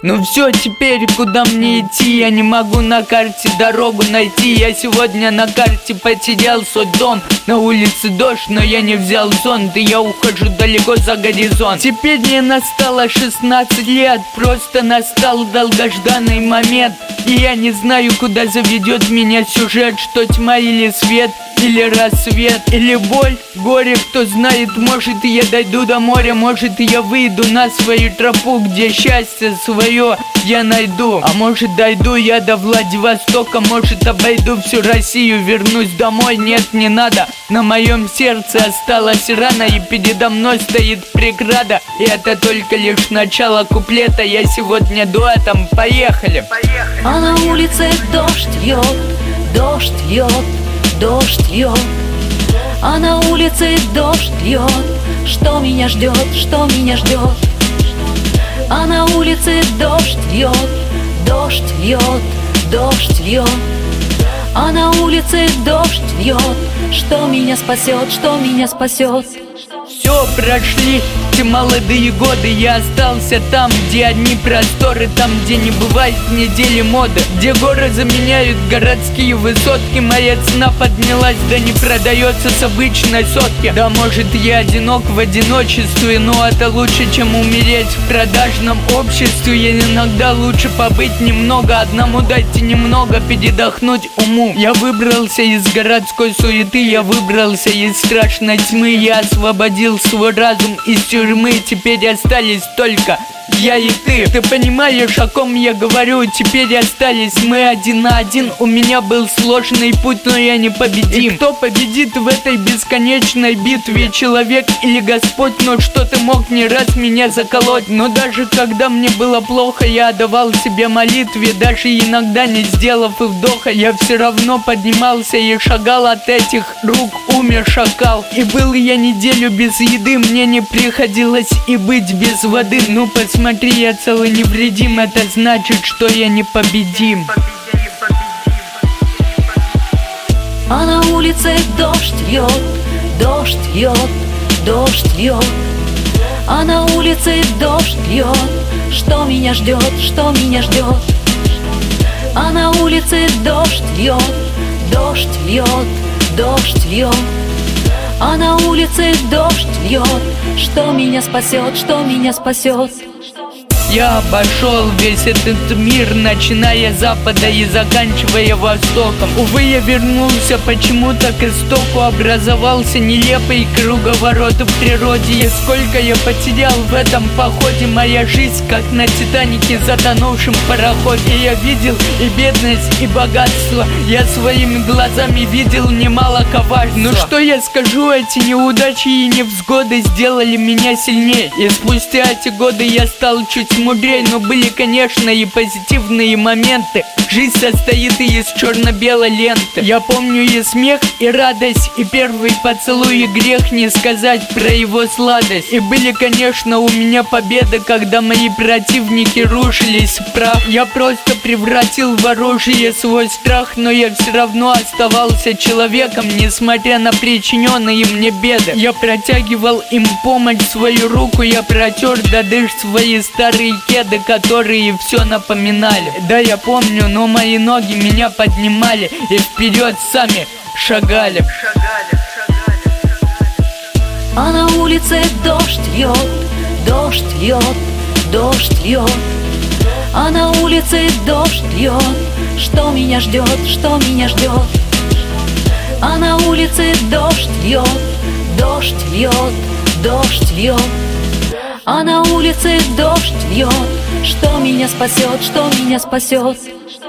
Ну все, теперь куда мне идти? Я не могу на карте дорогу найти. Я сегодня на карте потерял свой дом. На улице дождь, но я не взял зонт, и я ухожу далеко за горизонт. Теперь мне настало 16 лет, просто настал долгожданный момент. И я не знаю, куда заведет меня сюжет, что тьма или свет, или рассвет, или боль, горе, кто знает. Может, я дойду до моря, может, я выйду на свою тропу, где счастье свое я найду. А может, дойду я до Владивостока, может, обойду всю Россию, вернусь домой. Нет, не надо, на моем сердце осталась рана, и передо мной стоит преграда. И это только лишь начало куплета. Я сегодня дуэтом, поехали. А на улице дождь льет, дождь льет, дождь льет. А на улице дождь льет. Что меня ждет, что меня ждет? А на улице дождь льет, дождь льет, дождь льет. А на улице дождь льет. Что меня спасет, что меня спасет? Все, прошли те молодые годы, я остался там, где одни просторы, там, где не бывает недели моды, где горы заменяют городские высотки. Моя цена поднялась, да не продается с обычной сотки. Да, может, я одинок в одиночестве, но это лучше, чем умереть в продажном обществе. Я иногда лучше побыть немного одному, дайте немного передохнуть уму. Я выбрался из городской суеты, я выбрался из страшной тьмы, я освободил свой разум из тюрьмы. Теперь остались только я и ты. Ты понимаешь, о ком я говорю? Теперь остались мы один на один. У меня был сложный путь, но я непобедим. И кто победит в этой бесконечной битве? Человек или Господь? Но что ты мог не раз меня заколоть? Но даже когда мне было плохо, я отдавал себе молитве. Даже иногда не сделав и вдоха, я все равно поднимался и шагал. От этих рук умер шакал. И был я неделю без еды, мне не приходилось и быть без воды. Ну посмотри, я целый невредим, это значит, что я непобедим. А на улице дождь льет, дождь льет, дождь льет. А на улице дождь льет. Что меня ждет, что меня ждет? А на улице дождь льет, дождь льет, дождь льет. А на улице дождь льет. Что меня спасет, что меня спасет? Я обошел весь этот мир, начиная с запада и заканчивая востоком. Увы, я вернулся почему-то к истоку. Образовался нелепый круговорот в природе. И сколько я потерял в этом походе. Моя жизнь, как на Титанике, затонувшем пароходе. Я видел и бедность, и богатство. Я своими глазами видел немало коварства. Но что я скажу, эти неудачи и невзгоды сделали меня сильнее. И спустя эти годы я стал чуть мудрей, но были, конечно, и позитивные моменты. Жизнь состоит из черно-белой ленты. Я помню и смех, и радость, и первый поцелуй, и грех не сказать про его сладость. И были, конечно, у меня победы, когда мои противники рушились в прах. Я просто превратил в оружие свой страх, но я все равно оставался человеком, несмотря на причиненные мне беды. Я протягивал им помощь, свою руку, я протер до дыр свои старые кеды, которые все напоминали. Да, я помню, но мои ноги меня поднимали и вперед сами шагали. А на улице дождь льет, дождь льет, дождь льет. А на улице дождь льет. Что меня ждет, что меня ждет? А на улице дождь льет, дождь льет, дождь льет. А на улице дождь льет. Что меня спасет, что меня спасет?